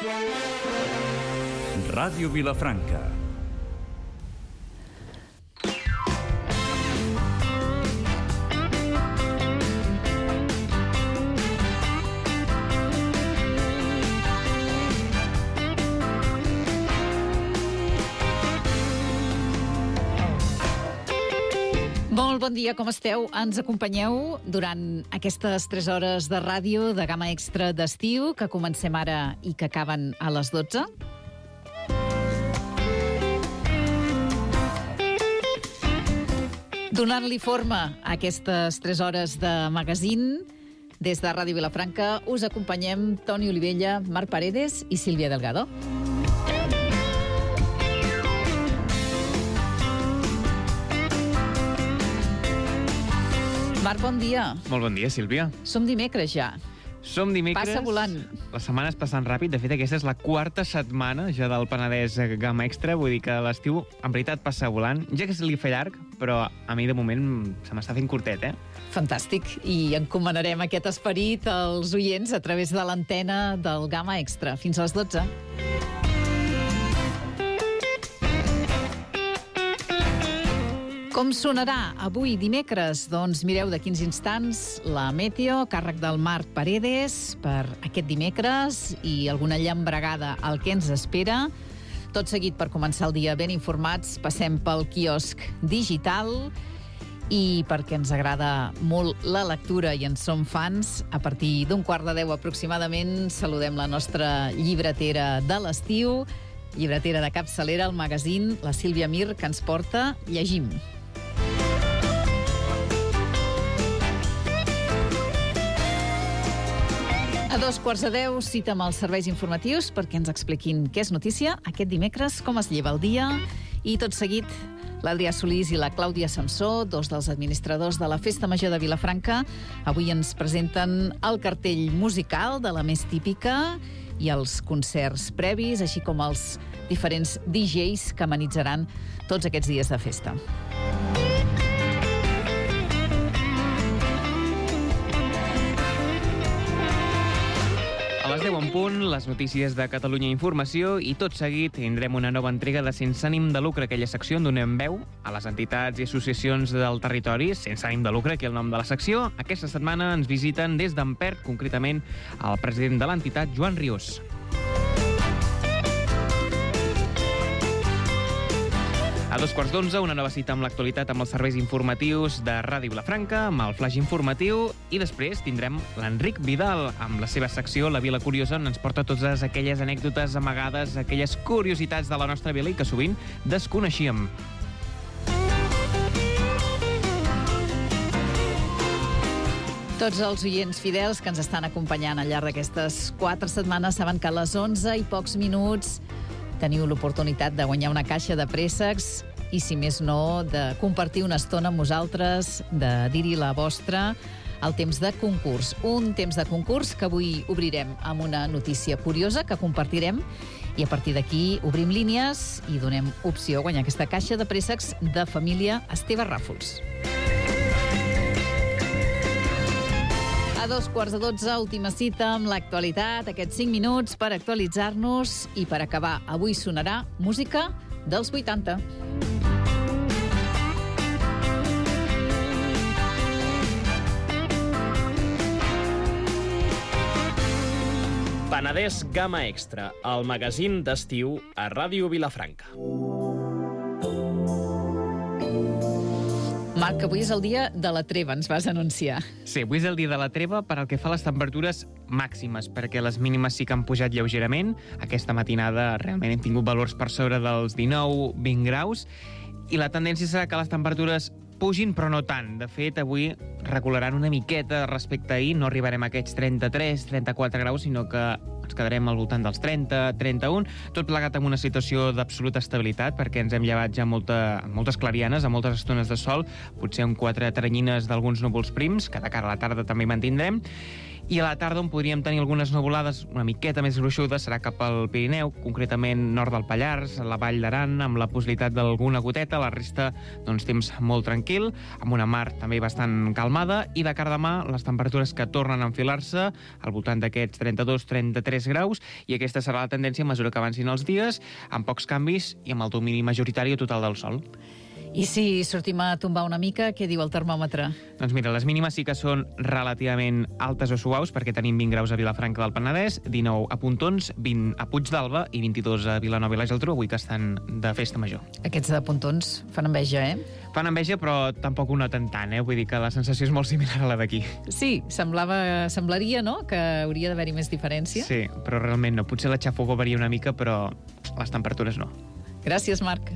Ràdio Vilafranca. Molt bon dia, com esteu? Ens acompanyeu durant aquestes 3 hores de ràdio de gamma extra d'estiu que comencem ara i que acaben a les 12? Donant-li forma a aquestes 3 hores de magazín, des de Ràdio Vilafranca us acompanyem Toni Olivella, Marc Paredes i Sílvia Delgado. Marc, bon dia. Molt bon dia, Sílvia. Som dimecres ja. Som dimecres. Passa volant. La setmana és passant ràpid. De fet, aquesta és la 4a setmana ja del Penedès Gamma Extra. Vull dir que l'estiu, en veritat, passa volant. Ja que se li fa llarg, però a mi, de moment, se m'està fent curtet, Fantàstic. I encomanarem aquest esperit als oients a través de l'antena del Gamma Extra. Fins a les 12. Com sonarà avui dimecres? Doncs mireu, de 15 instants, la Meteo, càrrec del Marc Paredes, per aquest dimecres, i alguna llambregada al que ens espera. Tot seguit, per començar el dia ben informats, passem pel quiosc digital, i perquè ens agrada molt la lectura i en som fans, a partir d'un 9:15 aproximadament, saludem la nostra llibretera de l'estiu, llibretera de capçalera, el magazín, la Sílvia Mir, que ens porta Llegim. A 9:15, cita amb els serveis informatius perquè ens expliquin què és notícia aquest dimecres, com es lleva el dia, i tot seguit l'Adrià Solís i la Clàudia Samsó, 2 dels administradors de la Festa Major de Vilafranca, avui ens presenten el cartell musical de la més típica i els concerts previs, així com els diferents DJs que amenitzaran tots aquests dies de festa. A les 10 en punt, les notícies de Catalunya Informació, i tot seguit tindrem una nova entrega de Sense ànim de lucre, aquella secció on donem veu a les entitats i associacions del territori sense ànim de lucre, aquí el nom de la secció. Aquesta setmana ens visiten des d'Ampert, concretament el president de l'entitat, Joan Riós. A 11:15, una nova cita amb l'actualitat amb els serveis informatius de Ràdio Vilafranca, amb el flash informatiu, i després tindrem l'Enric Vidal amb la seva secció La Vila Curiosa, on ens porta totes aquelles anècdotes amagades, aquelles curiositats de la nostra vila i que sovint desconeixíem. Tots els oients fidels que ens estan acompanyant al llarg d'aquestes 4 setmanes saben que a les 11 i pocs minuts teniu l'oportunitat de guanyar una caixa de préssecs i, si més no, de compartir una estona amb nosaltres, de dir-hi la vostra, al temps de concurs. Un temps de concurs que avui obrirem amb una notícia curiosa que compartirem, i a partir d'aquí obrim línies i donem opció a guanyar aquesta caixa de préssecs de família Esteve Ràfols. A 11:15, última cita amb l'actualitat, aquests 5 minuts per actualitzar-nos, i per acabar, avui sonarà música dels 80. Penedès Gamma Extra, el magazín d'estiu a Ràdio Vilafranca. Marc, avui és el dia de la treva, ens vas anunciar. Sí, avui és el dia de la treva per al que fa a les temperatures màximes, perquè les mínimes sí que han pujat lleugerament. Aquesta matinada realment hem tingut valors per sobre dels 19-20 graus, i la tendència serà que les temperatures pugin, però no tant. De fet, avui recularan una miqueta respecte a ahir, no arribarem a aquests 33-34 graus, sinó que ens quedarem al voltant dels 30-31, tot plegat amb una situació d'absoluta estabilitat, perquè ens hem llevat ja moltes clarianes, a moltes estones de sol, potser amb 4 teranyines d'alguns núvols prims, que de cara a la tarda també mantindrem, I a la tarda on podríem tenir algunes nuvolades una miqueta més gruixudes serà cap al Pirineu, concretament nord del Pallars, a la Vall d'Aran, amb la possibilitat d'alguna goteta, la resta doncs temps molt tranquil, amb una mar també bastant calmada, i de cara a demà les temperatures que tornen a enfilar-se al voltant d'aquests 32-33 graus, i aquesta serà la tendència a mesura que avancin els dies, amb pocs canvis i amb el domini majoritari o total del sol. I si sortim a tombar una mica, què diu el termòmetre? Doncs mira, les mínimes sí que són relativament altes o suaus, perquè tenim 20 graus a Vilafranca del Penedès, 19 a Pontons, 20 a Puigdàlber i 22 a Vilanova i la Geltrú, avui que estan de festa major. Aquests de Pontons fan enveja, Fan enveja, però tampoc ho noten tant, Vull dir que la sensació és molt similar a la d'aquí. Sí, semblaria, no?, que hauria d'haver-hi més diferència. Sí, però realment no. Potser la xafogó varia una mica, però les temperatures no. Gràcies, Marc.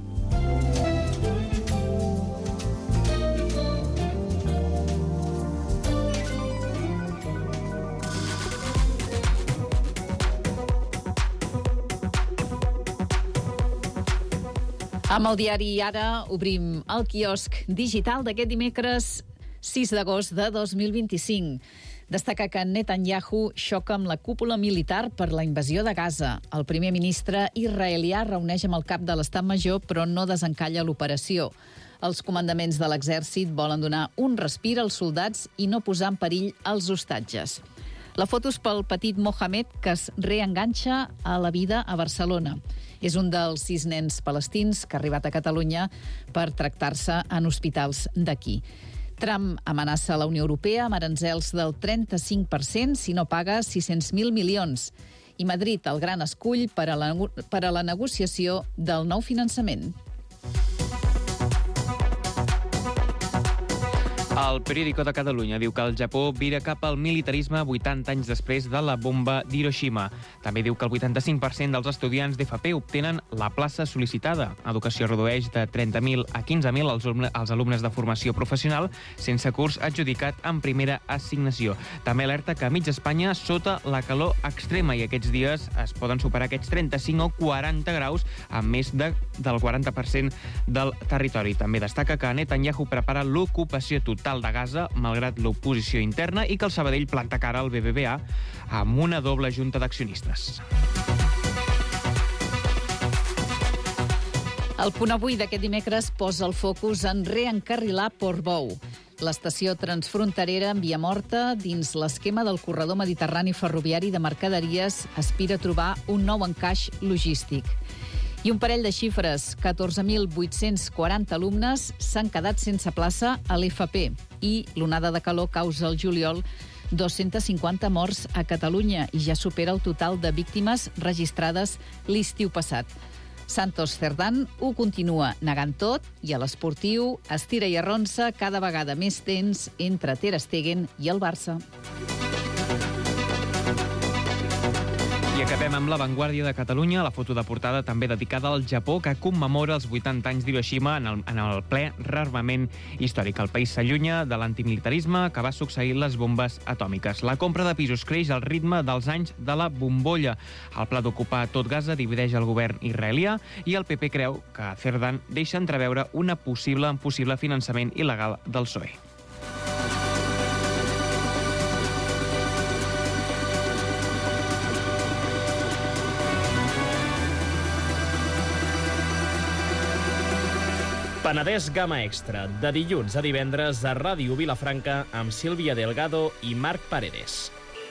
Amb el diari Ara obrim el quiosc digital d'aquest dimecres 6 d'agost de 2025. Destaca que Netanyahu xoca amb la cúpula militar per la invasió de Gaza. El primer ministre israelià reuneix amb el cap de l'Estat Major, però no desencalla l'operació. Els comandaments de l'exèrcit volen donar un respir als soldats i no posar en perill els hostatges. La foto és pel petit Mohamed, que es reenganxa a la vida a Barcelona. És un dels 6 nens palestins que ha arribat a Catalunya per tractar-se en hospitals d'aquí. Trump amenaça la Unió Europea amb aranzels del 35% si no paga 600.000 milions. I Madrid, el gran escull per a la negociació del nou finançament. El Periódico de Catalunya diu que el Japó vira cap al militarisme 80 anys després de la bomba d'Hiroshima. També diu que el 85% dels estudiants d'FP obtenen la plaça sol·licitada. Educació redueix de 30.000 a 15.000 els alumnes de formació professional sense curs adjudicat en primera assignació. També alerta que a mig Espanya sota la calor extrema i aquests dies es poden superar aquests 35 o 40 graus amb més del 40% del territori. També destaca que Netanyahu prepara l'ocupació total de Gaza, malgrat l'oposició interna, i que el Sabadell planta cara al BBVA amb una doble junta d'accionistes. El punt avui d'aquest dimecres posa el focus en reencarrilar Portbou. L'estació transfronterera en via morta, dins l'esquema del corredor mediterrani ferroviari de mercaderies, aspira a trobar un nou encaix logístic. I un parell de xifres, 14.840 alumnes s'han quedat sense plaça a l'FP i l'onada de calor causa al juliol 250 morts a Catalunya i ja supera el total de víctimes registrades l'estiu passat. Santos Cerdán ho continua negant tot i a l'esportiu estira i arronsa cada vegada més tens entre Ter Stegen i el Barça. I acabem amb La Vanguardia de Catalunya, la foto de portada també dedicada al Japó, que commemora els 80 anys d'Hiroshima en el ple rearmament històric. El país s'allunya de l'antimilitarisme que va succeir les bombes atòmiques. La compra de pisos creix al ritme dels anys de la bombolla. El pla d'ocupar tot Gaza divideix el govern israelià i el PP creu que Cerdán deixa entreveure un possible finançament il·legal del PSOE. Penedès Gamma Extra, de dilluns a divendres a Ràdio Vilafranca amb Sílvia Delgado i Marc Paredes.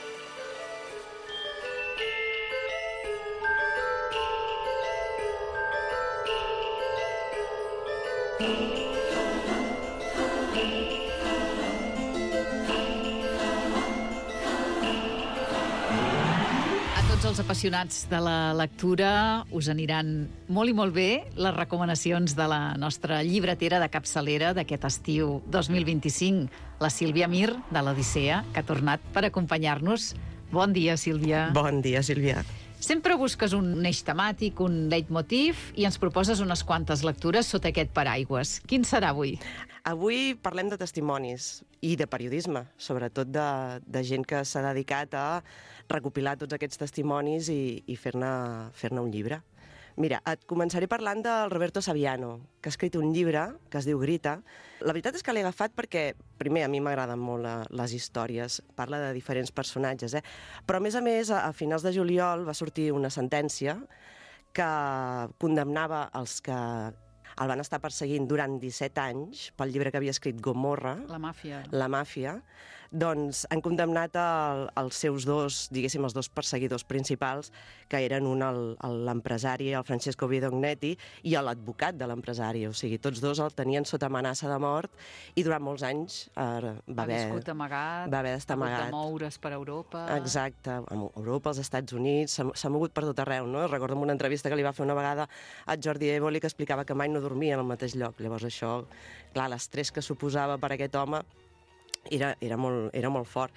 Els apassionats de la lectura us aniran molt i molt bé les recomanacions de la nostra llibretera de capçalera d'aquest estiu 2025, la Sílvia Mir, de l'Odissea, que ha tornat per acompanyar-nos. Bon dia, Sílvia. Bon dia, Sílvia. Sempre busques un eix temàtic, un leitmotiv, i ens proposes unes quantes lectures sota aquest paraigües. Quin serà avui? Avui parlem de testimonis i de periodisme, sobretot de gent que s'ha dedicat a recopilar tots aquests testimonis i fer-ne un llibre. Mira, et començaré parlant del Roberto Saviano, que ha escrit un llibre que es diu Grita. La veritat és que l'he agafat perquè, primer, a mi m'agraden molt les històries, parla de diferents personatges, però a més, a finals de juliol va sortir una sentència que condemnava els que el van estar perseguint durant 17 anys pel llibre que havia escrit Gomorra, La màfia. La màfia, doncs han condemnat els seus dos, diguéssim, els dos perseguidors principals, que eren un l'empresari, el Francesco Bidognetti, i l'advocat de l'empresari. O sigui, tots dos el tenien sota amenaça de mort i durant molts anys va haver d'estar amagat. De moure's per Europa. Exacte, a Europa, als Estats Units, s'ha mogut per tot arreu, no? Recordo una entrevista que li va fer una vegada a Jordi Évoli que explicava que mai no dormia en el mateix lloc. Llavors això, clar, l'estrès que suposava per aquest home era molt fort.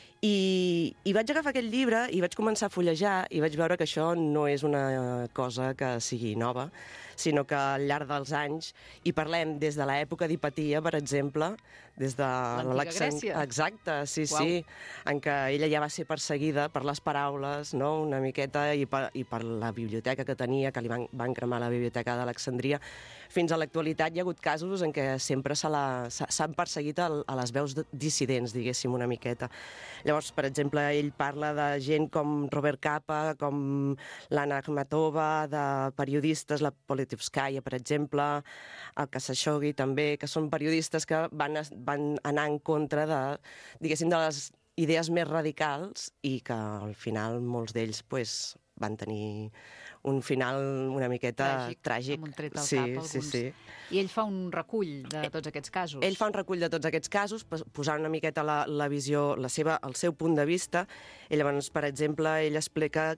I vaig agafar aquest llibre i vaig començar a fullejar i vaig veure que això no és una cosa que sigui nova, sinó que al llarg dels anys hi parlem des de l'època d'Hipatia, per exemple, des de l'antiga Grècia. Exacte, sí, en què ella ja va ser perseguida per les paraules, no?, una miqueta, i per la biblioteca que tenia, que li van cremar la biblioteca d'Alexandria. Fins a l'actualitat hi ha hagut casos en què sempre s'han perseguit a les veus dissidents, diguéssim, una miqueta. Llavors, per exemple, ell parla de gent com Robert Capa, com l'Anna Akhmatova, de periodistes, la Politkovskaya, per exemple, el Khashoggi també, que són periodistes que van anar en contra de, diguéssim, de les idees més radicals i que al final molts d'ells van tenir un final una miqueta tràgic. Amb un tret al cap, alguns. Sí. I ell fa un recull de tots aquests casos. Ell fa un recull de tots aquests casos, posant una miqueta la visió, el seu punt de vista. I llavors, per exemple, ell explica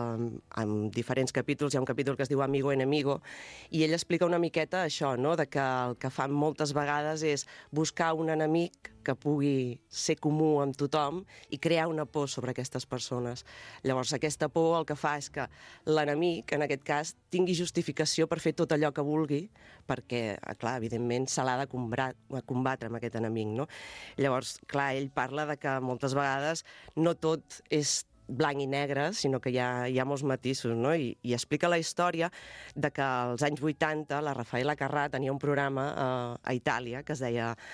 en diferents capítols, hi ha un capítol que es diu Amigo Enemigo, i ell explica una miqueta això, no?, de que el que fan moltes vegades és buscar un enemic que pugui ser comú amb tothom i crear una por sobre aquestes persones. Llavors, aquesta por el que fa és que l'enemic, en aquest cas, tingui justificació per fer tot allò que vulgui, perquè, clar, evidentment, se l'ha de combatre amb aquest enemic, no? Llavors, clar, ell parla de que moltes vegades no tot és blanc i negre, sinó que hi ha molts matisos, no? I explica la història de que als anys 80 la Raffaella Carrà tenia un programa a Itàlia que es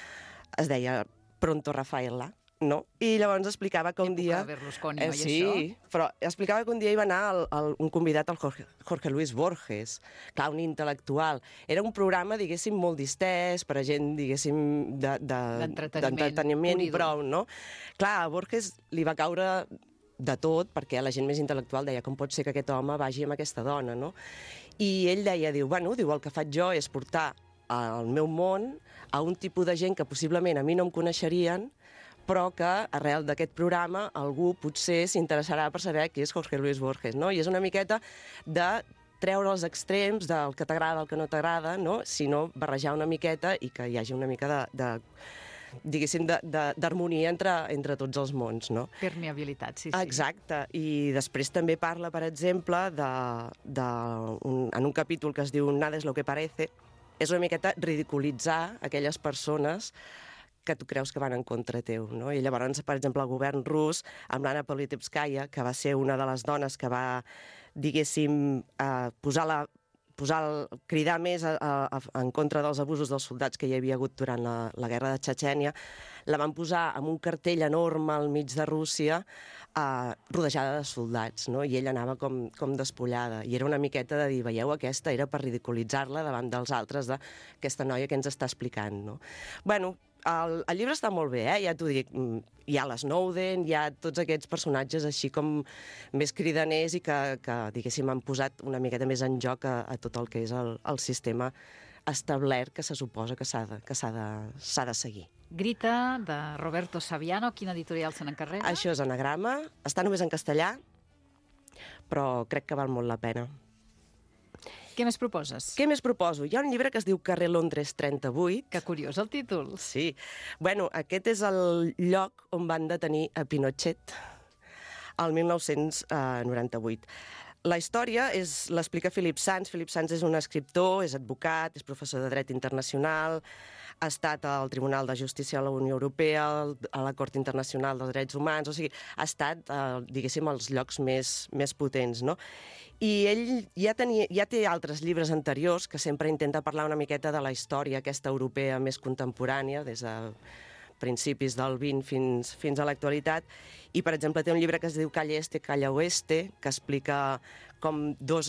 deia Pronto Raffaella, no? I llavors explicava que un dia... Època Berlusconi, oi, sí, això? però explicava que un dia hi va anar un convidat, el Jorge Luis Borges, clar, un intel·lectual. Era un programa, diguéssim, molt distès, per a gent, diguéssim, d'entreteniment i prou, no? Clar, a Borges li va caure de tot, perquè la gent més intel·lectual deia com pot ser que aquest home vagi amb aquesta dona, no? I ell deia, el que faig jo és portar al meu món a un tipus de gent que possiblement a mi no em coneixerien, però que arrel d'aquest programa algú potser s'interessarà per saber qui és Jorge Luis Borges, no? I és una miqueta de treure els extrems del que t'agrada, el que no t'agrada, no?, sinó barrejar una miqueta i que hi hagi una mica diguéssim, d'harmonia entre tots els mons, no? Permeabilitat, sí. Exacte. I després també parla, per exemple, en un capítol que es diu Nada es lo que parece, és una miqueta ridiculitzar aquelles persones que tu creus que van en contra teu, no? I llavors, per exemple, el govern rus, amb l'Anna Politkovskaya, que va ser una de les dones que va, diguéssim, cridar més en contra dels abusos dels soldats que hi havia hagut durant la guerra de Txetxènia, la van posar amb un cartell enorme al mig de Rússia, rodejada de soldats, no? I ella anava com despullada. I era una miqueta de dir, veieu, aquesta era per ridiculitzar-la davant dels altres, d'aquesta noia que ens està explicant, no? Bueno, el llibre està molt bé, ja t'ho dic. Hi ha l'Snowden, hi ha tots aquests personatges així com més cridaners i que diguéssim, han posat una miqueta més en joc a tot el que és el sistema establert que se suposa que s'ha de seguir. Grita, de Roberto Saviano. Quina editorial se n'encarrega? Això és Anagrama. Està només en castellà, però crec que val molt la pena. Què més proposes? Què més proposo? Hi ha un llibre que es diu Carrer Londres 38. Que curiós el títol. Sí. Bueno, aquest és el lloc on van detenir a Pinochet el 1998. La història l'explica Philip Sands. Philip Sands és un escriptor, és advocat, és professor de dret internacional, ha estat al Tribunal de Justícia de la Unió Europea, a la Cort Internacional dels Drets Humans, o sigui, ha estat, diguéssim, als llocs més potents, no? I ell ja té altres llibres anteriors que sempre intenta parlar una miqueta de la història aquesta europea més contemporània, des de principis del 20 fins a l'actualitat, i, per exemple, té un llibre que es diu Calle Este, Calle Oeste, que explica com dos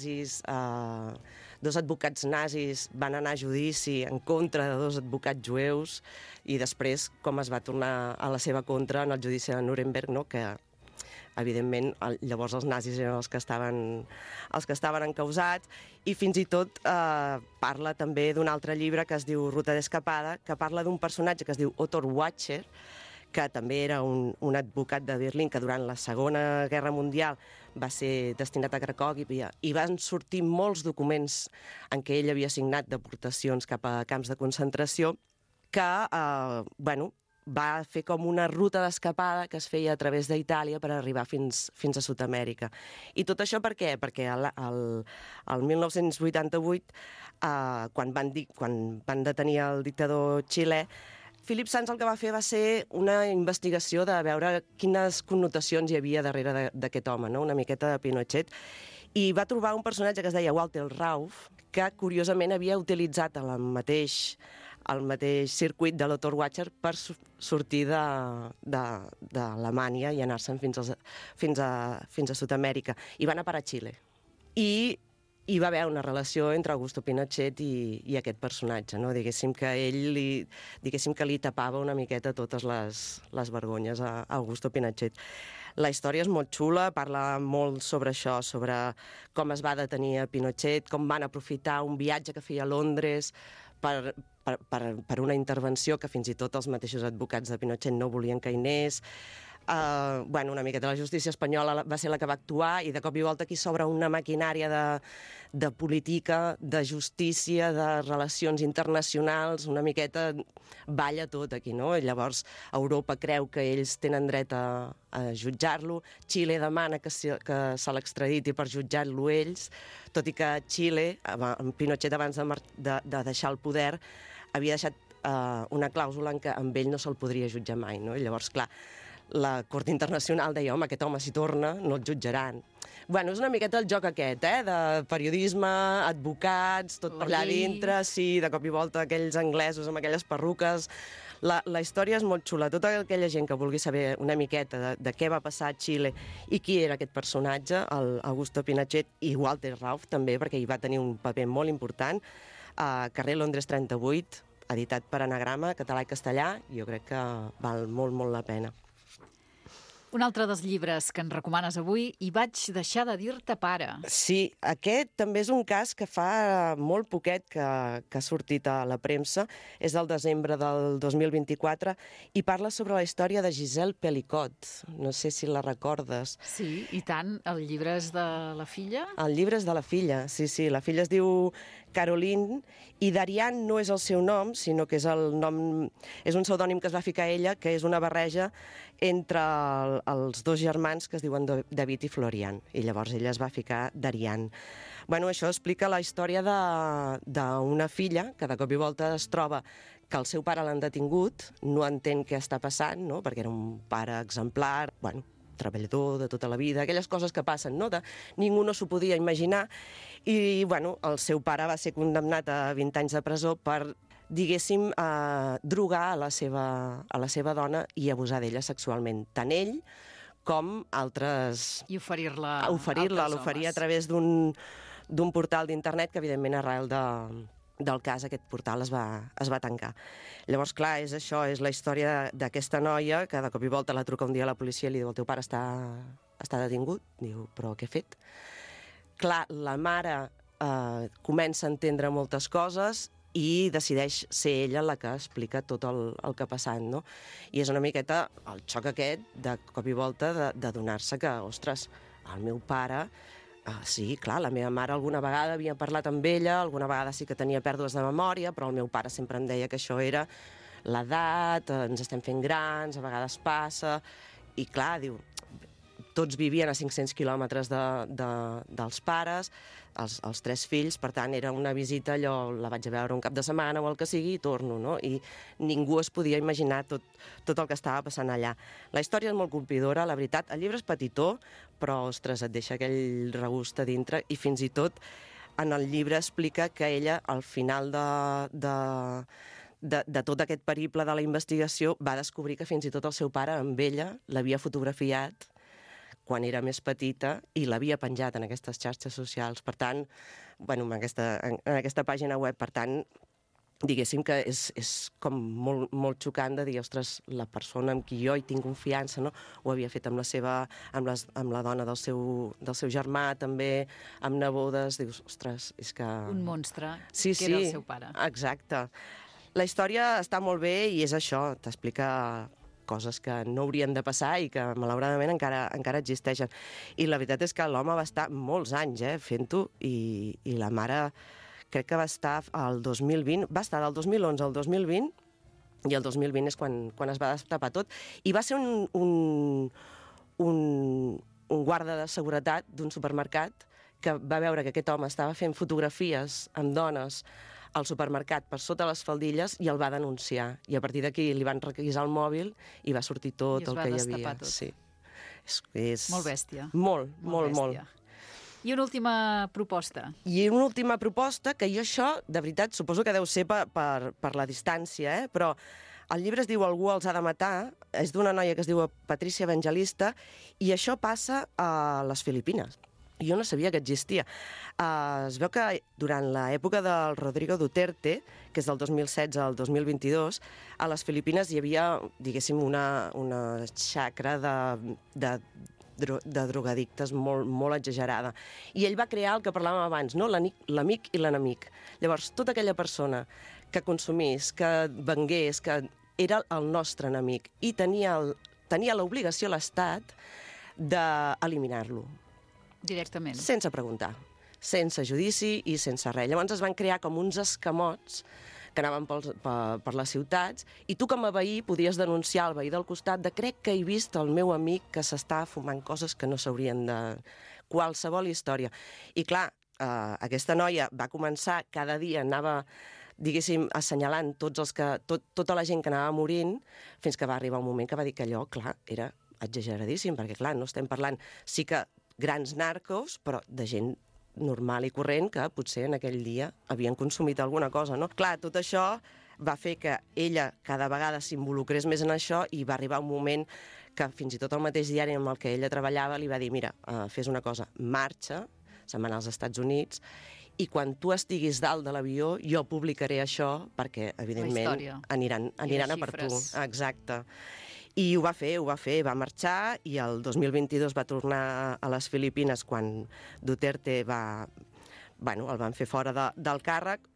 advocats nazis van anar a judici en contra de dos advocats jueus i després com es va tornar a la seva contra en el judici de Nuremberg, no? Que evidentment llavors els nazis eren els que estaven encausats, i fins i tot parla també d'un altre llibre que es diu Ruta d'escapada, que parla d'un personatge que es diu Otto Wacher, que també era un advocat de Berlín que durant la Segona Guerra Mundial va ser destinat a Cracòvia i van sortir molts documents en què ell havia signat deportacions cap a camps de concentració que, va fer com una ruta d'escapada que es feia a través d'Itàlia per arribar fins a Sud-amèrica. I tot això per què? Perquè el 1988, quan van detenir el dictador xilè, Philip Sands el que va fer va ser una investigació de veure quines connotacions hi havia darrere d'aquest home, no? Una miqueta de Pinochet, i va trobar un personatge que es deia Walter Rauf, que curiosament havia utilitzat el mateix circuit de l'Otto Wacher per sortir d'Alemanya i anar-se'n fins a Sud-amèrica, i va anar a parar a Xile. I hi va haver una relació entre Augusto Pinochet i aquest personatge, no? Diguéssim que li tapava una miqueta totes les vergonyes a Augusto Pinochet. La història és molt xula, parla molt sobre això, sobre com es va detenir a Pinochet, com van aprofitar un viatge que feia a Londres per una intervenció que fins i tot els mateixos advocats de Pinochet no volien que hi anés. Una miqueta la justícia espanyola va ser la que va actuar, i de cop i volta aquí s'obre una maquinària de política, de justícia, de relacions internacionals, una miqueta balla tot aquí, no? I llavors Europa creu que ells tenen dret a jutjar-lo, Xile demana que se l'extraditi per jutjar-lo ells, tot i que Xile, Pinochet abans de deixar el poder, havia deixat una clàusula en què amb ell no se'l podria jutjar mai, no? I llavors, clar, la Cort Internacional deia, home, aquest home si torna no el jutjaran. És una miqueta el joc aquest, de periodisme, advocats, tot per allà dintre, sí, de cop i volta aquells anglesos amb aquelles perruques. La història és molt xula. Tota aquella gent que vulgui saber una miqueta de què va passar a Xile i qui era aquest personatge, el Augusto Pinochet, i Walter Rauf també, perquè hi va tenir un paper molt important, carrer Londres 38, editat per Anagrama, català i castellà, i jo crec que val molt, molt la pena. Un altre dels llibres que ens recomanes avui, I vaig deixar de dir-te pare. Sí, aquest també és un cas que fa molt poquet que ha sortit a la premsa. És del desembre del 2024 i parla sobre la història de Gisèle Pelicot. No sé si la recordes. Sí, i tant. El llibre és de la filla? El llibre és de la filla, sí. La filla es diu Caroline, i Darian no és el seu nom, sinó que és un pseudònim que es va ficar ella, que és una barreja entre els dos germans que es diuen David i Florian, i llavors ella es va ficar Darian. Això explica la història d'una filla que de cop i volta es troba que el seu pare l'han detingut, no entén què està passant, no? Perquè era un pare exemplar, treballador de tota la vida, aquelles coses que passen, no? Ningú no s'ho podia imaginar, i el seu pare va ser condemnat a 20 anys de presó per, diguéssim, drogar a la seva dona i abusar d'ella sexualment, tant ell com altres... I oferir-la l'oferia a través d'un portal d'internet que, evidentment, arrel del cas, aquest portal es va tancar. Llavors, clar, és això, és la història d'aquesta noia que de cop i volta la truca un dia a la policia i li diu, el teu pare està detingut. Diu, però què ha fet? Clar, la mare comença a entendre moltes coses i decideix ser ella la que explica tot el que ha passat, no? I és una miqueta el xoc aquest, de cop i volta, d'adonar-se que, ostres, el meu pare... Sí, clar, la meva mare alguna vegada havia parlat amb ella, alguna vegada sí que tenia pèrdues de memòria, però el meu pare sempre em deia que això era l'edat, ens estem fent grans, a vegades passa... I clar, diu, tots vivien a 500 quilòmetres dels pares, els 3 fills, per tant, era una visita, allò, la vaig a veure un cap de setmana o el que sigui i torno, no? I ningú es podia imaginar tot el que estava passant allà. La història és molt colpidora, la veritat. El llibre és petitó, però, ostres, et deixa aquell regust a dintre i fins i tot en el llibre explica que ella, al final de tot aquest periple de la investigació, va descobrir que fins i tot el seu pare, amb ella, l'havia fotografiat quan era més petita i l'havia penjat en aquestes xarxes socials. Per tant, bueno, en aquesta pàgina web, per tant, diguéssim que és com molt xocant de dir, ostres, la persona amb qui jo hi tinc confiança, no? Ho havia fet amb la dona del seu germà, també, amb nebodes, dius, ostres, és que... Un monstre, sí, que era el seu pare. Exacte. La història està molt bé i és això, t'explica coses que no haurien de passar i que, malauradament, encara existeixen. I la veritat és que l'home va estar molts anys fent-ho i la mare crec que va estar al 2020, va estar del 2011 al 2020 i el 2020 és quan es va destapar tot. I va ser un guarda de seguretat d'un supermercat que va veure que aquest home estava fent fotografies amb dones al supermercat per sota les faldilles i el va denunciar. I a partir d'aquí li van requisar el mòbil i va sortir tot el que hi havia. I es va destapar tot. Sí. És... Molt bèstia. Molt. I una última proposta. I una última proposta, que jo això, de veritat, suposo que deu ser per la distància, però el llibre es diu Algú els ha de matar, és d'una noia que es diu Patricia Evangelista, i això passa a les Filipines. Jo no sabia que existia. Es veu que durant l'època del Rodrigo Duterte, que és del 2016 al 2022, a les Filipines hi havia, diguéssim, una xacra de drogadictes molt exagerada. I ell va crear el que parlàvem abans, no? L'amic i l'enemic. Llavors, tota aquella persona que consumís, que vengués, que era el nostre enemic, i tenia l'obligació l'Estat d'eliminar-lo. Directament. Sense preguntar, sense judici i sense res. Llavors es van crear com uns escamots que anaven per les ciutats i tu com a veí podies denunciar el veí del costat de crec que he vist el meu amic que s'està fumant coses que no s'haurien de... Qualsevol història. I clar, aquesta noia va començar, cada dia anava, diguéssim, assenyalant tota la gent que anava morint, fins que va arribar un moment que va dir que allò, clar, era exageradíssim, perquè clar, no estem parlant... Sí que grans narcos, però de gent normal i corrent que potser en aquell dia havien consumit alguna cosa, no? Clar, tot això va fer que ella cada vegada s'involucrés més en això i va arribar un moment que fins i tot el mateix diari amb el que ella treballava li va dir, mira, fes una cosa, marxa, se'n va anar als Estats Units, i quan tu estiguis dalt de l'avió jo publicaré això perquè, evidentment, aniran a per tu. Exacte. I ho va fer, va marxar i el 2022 va tornar a les Filipines quan Duterte el van fer fora del càrrec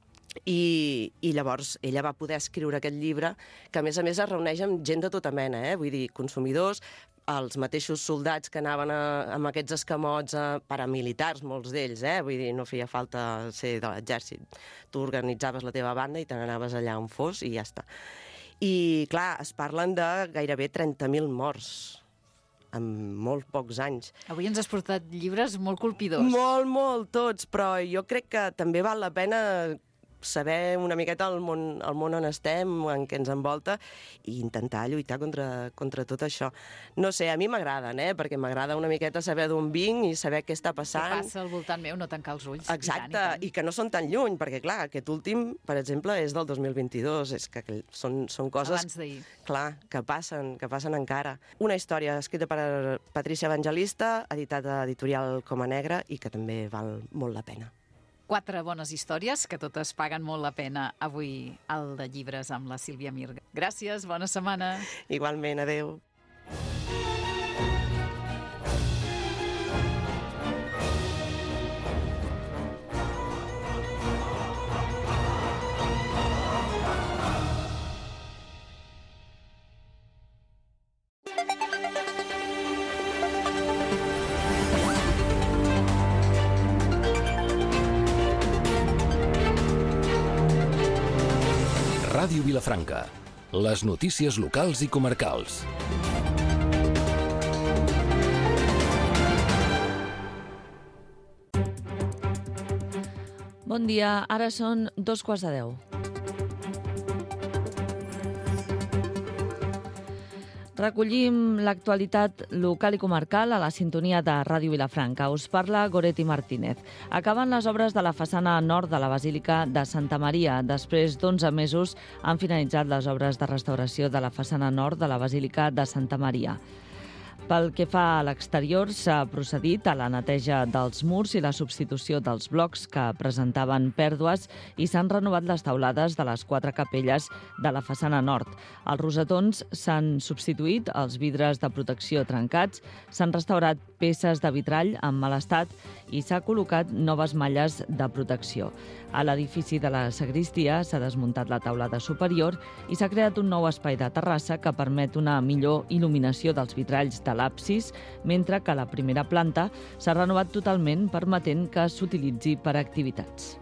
i llavors ella va poder escriure aquest llibre que a més es reuneix amb gent de tota mena, vull dir, consumidors, els mateixos soldats que anaven amb aquests escamots paramilitars, molts d'ells, vull dir, no feia falta ser de l'exèrcit. Tu organitzaves la teva banda i te n'anaves allà on fos i ja està. I, clar, es parlen de gairebé 30.000 morts en molt pocs anys. Avui ens has portat llibres molt colpidors. Molt, tots, però jo crec que també val la pena saber una miqueta el món on estem, en què ens envolta, i intentar lluitar contra tot això. No sé, a mi m'agraden, perquè m'agrada una miqueta saber d'on vinc i saber què està passant. Què passa al voltant meu, no tancar els ulls. Exacte, i que no són tan lluny, perquè, clar, aquest últim, per exemple, és del 2022, és que són coses... Abans d'ahir. Clar, que passen encara. Una història escrita per Patricia Evangelista, editada a Editorial Coma Negra, i que també val molt la pena. 4 bones històries que totes paguen molt la pena avui al de llibres amb la Sílvia Mir. Gràcies, bona setmana. Igualment, adeu. Ràdio Vilafranca. Les notícies locals i comarcals. Bon dia, ara són 9:45. Recollim l'actualitat local i comarcal a la sintonia de Ràdio Vilafranca. Us parla Goretti Martínez. Acaben les obres de la façana nord de la Basílica de Santa Maria. Després d'11 mesos han finalitzat les obres de restauració de la façana nord de la Basílica de Santa Maria. Pel que fa a l'exterior, s'ha procedit a la neteja dels murs i la substitució dels blocs que presentaven pèrdues i s'han renovat les teulades de les 4 capelles de la façana nord. Els rosetons s'han substituït, els vidres de protecció trencats, s'han restaurat peces de vitrall en mal estat i s'ha col·locat noves malles de protecció. A l'edifici de la sagristia s'ha desmuntat la teulada superior i s'ha creat un nou espai de terrassa que permet una millor il·luminació dels vitralls de l'absis, mentre que la primera planta s'ha renovat totalment, permetent que s'utilitzi per a activitats.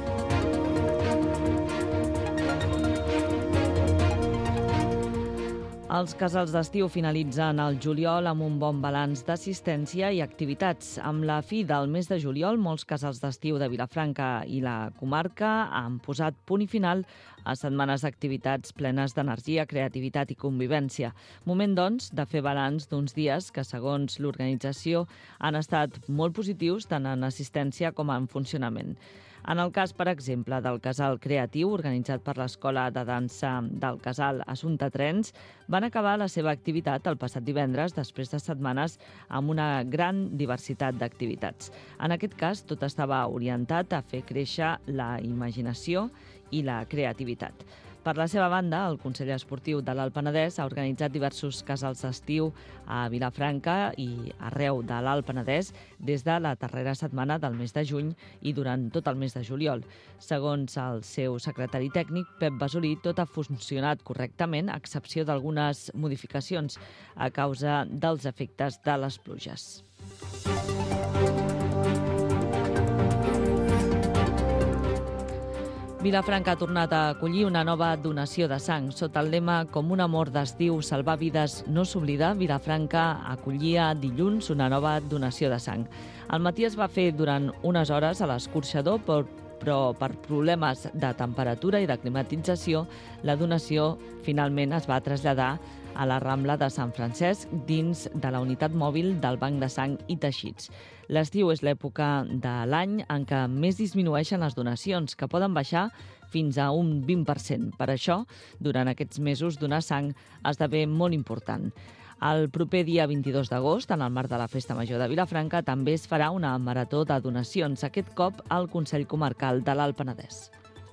Els casals d'estiu finalitzen el juliol amb un bon balanç d'assistència i activitats. Amb la fi del mes de juliol, molts casals d'estiu de Vilafranca i la comarca han posat punt i final a setmanes d'activitats plenes d'energia, creativitat i convivència. Moment, doncs, de fer balanç d'uns dies que, segons l'organització, han estat molt positius tant en assistència com en funcionament. En el cas, per exemple, del Casal Creatiu, organitzat per l'Escola de Dansa del Casal Assumpta Trens, van acabar la seva activitat el passat divendres, després de setmanes amb una gran diversitat d'activitats. En aquest cas, tot estava orientat a fer créixer la imaginació i la creativitat. Per la seva banda, el Consell Esportiu de l'Alt Penedès ha organitzat diversos casals d'estiu a Vilafranca i arreu de l'Alt Penedès des de la darrera setmana del mes de juny i durant tot el mes de juliol. Segons el seu secretari tècnic, Pep Basolí, tot ha funcionat correctament, a excepció d'algunes modificacions a causa dels efectes de les pluges. Vilafranca ha tornat a acollir una nova donació de sang. Sota el lema "Com un amor d'estiu, salvar vides no s'oblida", Vilafranca acollia dilluns una nova donació de sang. Al matí es va fer durant unes hores a l'Escorxador, però per problemes de temperatura i de climatització, la donació finalment es va traslladar a la Rambla de Sant Francesc dins de la unitat mòbil del Banc de Sang i Teixits. L'estiu és l'època de l'any en què més disminueixen les donacions, que poden baixar fins a un 20%. Per això, durant aquests mesos, donar sang esdevé molt important. El proper dia 22 d'agost, en el marc de la Festa Major de Vilafranca, també es farà una marató de donacions, aquest cop al Consell Comarcal de l'Alt Penedès.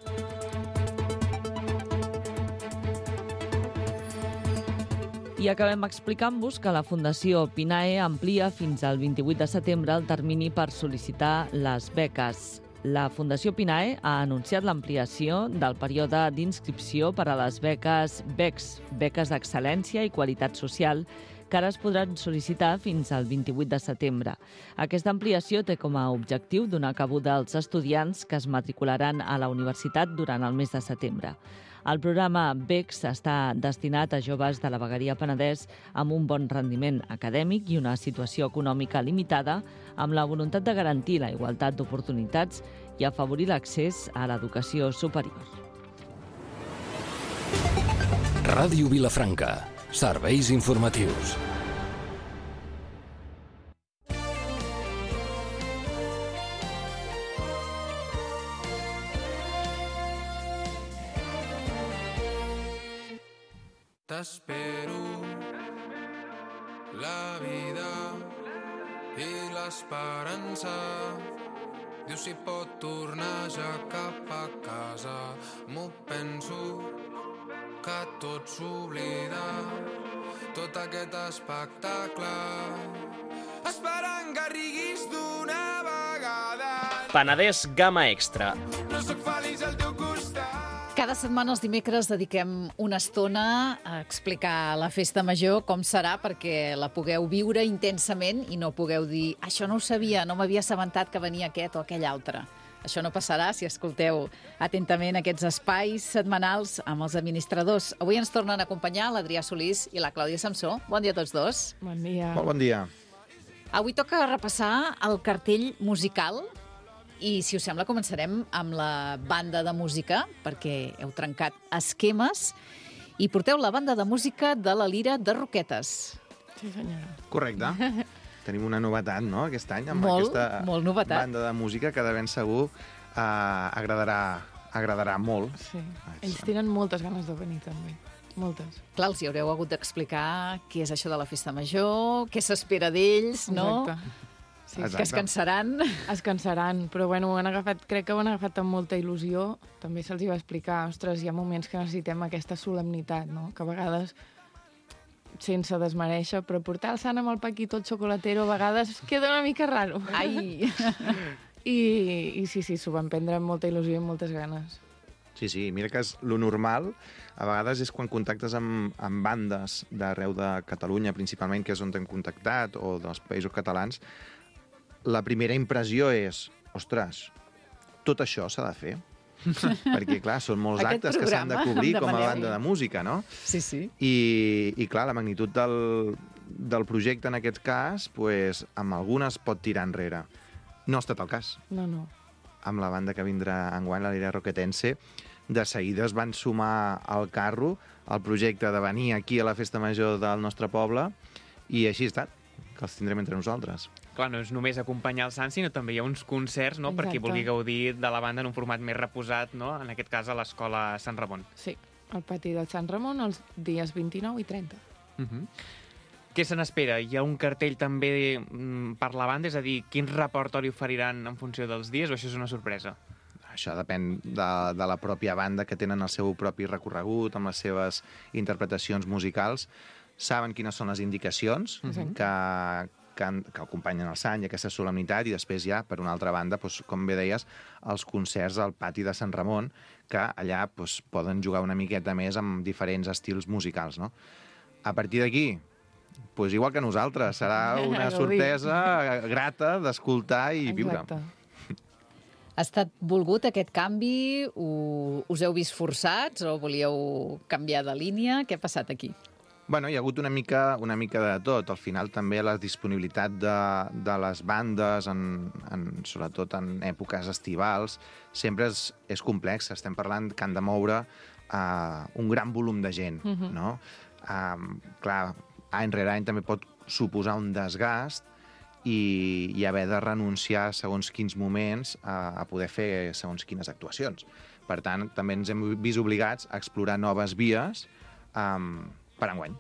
I acabem explicant-vos que la Fundació Pinae amplia fins al 28 de setembre el termini per sol·licitar les beques. La Fundació Pinae ha anunciat l'ampliació del període d'inscripció per a les beques BECS, beques d'excel·lència i qualitat social, que ara es podran sol·licitar fins al 28 de setembre. Aquesta ampliació té com a objectiu donar cabuda als estudiants que es matricularan a la universitat durant el mes de setembre. El programa BECS està destinat a joves de la vegueria Penedès amb un bon rendiment acadèmic i una situació econòmica limitada, amb la voluntat de garantir la igualtat d'oportunitats i afavorir l'accés a l'educació superior. Ràdio Vilafranca. Serveis informatius. T'espero, la vida i l'esperança. Dius si pot tornar ja cap a casa. M'ho penso que tot s'oblida, tot aquest espectacle, esperant que riguis d'una vegada. Penedès Gamma Extra. No sóc feliç al teu costat. Cada setmana els dimecres dediquem una estona a explicar la festa major, com serà, perquè la pugueu viure intensament i no pugueu dir això no ho sabia, no m'havia assabentat que venia aquest o aquell altre. Això no passarà si escolteu atentament aquests espais setmanals amb els administradors. Avui ens tornen a acompanyar l'Adrià Solís i la Clàudia Samsó. Bon dia a tots dos. Bon dia. Molt bon dia. Avui toca repassar el cartell musical I, si us sembla, començarem amb la banda de música, perquè heu trencat esquemes i porteu la banda de música de la Lira de Roquetes. Sí, senyora. Correcte. Tenim una novetat, no?, aquest any, amb Molt aquesta banda de música que de ben segur agradarà molt. Sí. Ells tenen moltes ganes de venir, també. Moltes. Clar, els hi haureu hagut d'explicar què és això de la festa major, què s'espera d'ells, no? Exacte. Sí, que es cansaran. Es cansaran, però bueno, crec que ho han agafat amb molta il·lusió. També se'ls va explicar, ostres, hi ha moments que necessitem aquesta solemnitat, no? Que a vegades, sense desmereixer, però portar el sant amb el paquito, el xocolatero, a vegades queda una mica raro. Ai! I sí, s'ho van prendre amb molta il·lusió i amb moltes ganes. Sí, mira que és lo normal, a vegades és quan contactes amb bandes d'arreu de Catalunya, principalment, que és on hem contactat, o dels països catalans, la primera impressió és, ostres, tot això s'ha de fer? Perquè, clar, són molts actes que s'han de cobrir com a banda de música, no? Sí. I clar, la magnitud del projecte en aquest cas, pues, amb algunes pot tirar enrere. No ha estat el cas. No. Amb la banda que vindrà enguany, la Lira Roquetense, de seguida es van sumar al carro al projecte de venir aquí a la festa major del nostre poble, i així ha estat, que els tindrem entre nosaltres. Clar, no és només acompanyar el sant, sinó també hi ha uns concerts, no?, per qui vulgui gaudir de la banda en un format més reposat, no?, en aquest cas a l'Escola Sant Ramon. Sí, al pati del Sant Ramon els dies 29 i 30. Què se n'espera? Hi ha un cartell també per la banda, és a dir, quin repertori oferiran en funció dels dies, o això és una sorpresa? Això depèn de la pròpia banda, que tenen el seu propi recorregut, amb les seves interpretacions musicals. Saben quines són les indicacions que acompanyen el sant i aquesta solemnitat, i després hi ha, per una altra banda, com bé deies, els concerts al pati de Sant Ramon, que allà poden jugar una miqueta més amb diferents estils musicals, no? A partir d'aquí, igual que nosaltres, serà una sorpresa grata d'escoltar i viure. Ha estat volgut aquest canvi? Us heu vist forçats o volíeu canviar de línia? Què ha passat aquí? Bueno, hi ha hagut una mica de tot. Al final també la disponibilitat de les bandes, sobretot en èpoques estivals, sempre és complex. Estem parlant que han de moure un gran volum de gent, no? Clar, any rere any també pot suposar un desgast i haver de renunciar segons quins moments a poder fer segons quines actuacions. Per tant, també ens hem vist obligats a explorar noves vies per enguany.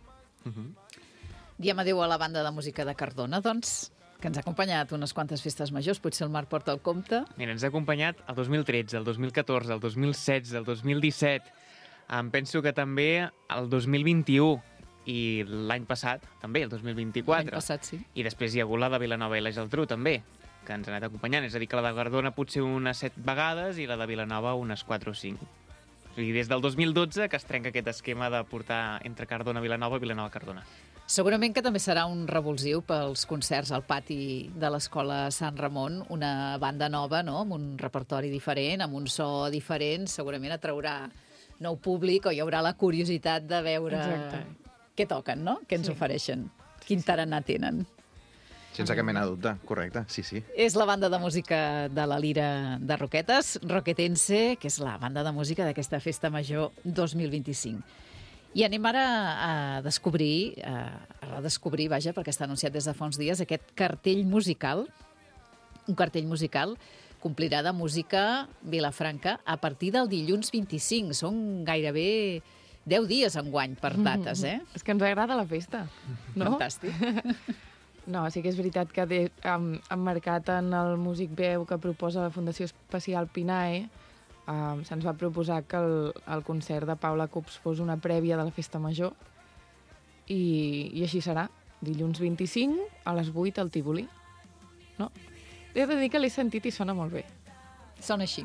Diem adéu a la banda de música de Cardona, doncs, que ens ha acompanyat unes quantes festes majors. Potser el Marc porta el compte. Mira, ens ha acompanyat el 2013, el 2014, el 2016, el 2017. Em penso que també el 2021 i l'any passat, també, el 2024. L'any passat, sí. I després hi ha hagut la de Vilanova i la Geltrú, també, que ens ha anat acompanyant. És a dir, que la de Cardona potser unes 7 vegades i la de Vilanova unes 4 o 5. O sigui, des del 2012 que es trenca aquest esquema de portar entre Cardona-Vilanova i Vilanova-Cardona. Segurament que també serà un revulsiu pels concerts al pati de l'Escola Sant Ramon, una banda nova, no?, amb un repertori diferent, amb un so diferent, segurament atraurà nou públic, o hi haurà la curiositat de veure què toquen, no?, què ens ofereixen, quin tarannà tenen. Sense cap mena de dubte, correcte, sí. És la banda de música de la Lira de Roquetes, Roquetense, que és la banda de música d'aquesta Festa Major 2025. I anem ara a redescobrir, perquè està anunciat des de fa uns dies, aquest cartell musical. Un cartell musical complirà de música Vilafranca a partir del dilluns 25. Són gairebé 10 dies enguany per dates, És que ens agrada la festa, no? Fantàstic. No, sí que és veritat que han marcat en el Músic Veu que proposa la Fundació Especial PINAE, se'ns va proposar que el concert de Paula Cups fos una prèvia de la Festa Major, i així serà, dilluns 25 a les 8 al Tívoli. No? He de dir que l'he sentit i sona molt bé. Sona així.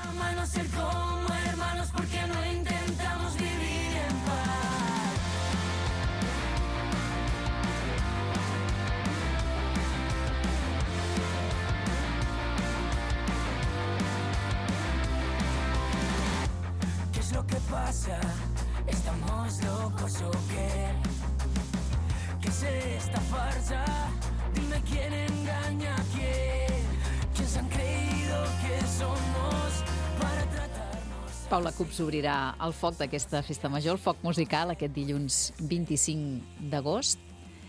Lo que pasa, estamos locos o qué. ¿Qué es esta farsa? Dime quién engaña a quién. ¿Quién se han creído que Paula Cups obrirà el foc d'aquesta festa major, el foc musical, aquest dilluns 25 d'agost.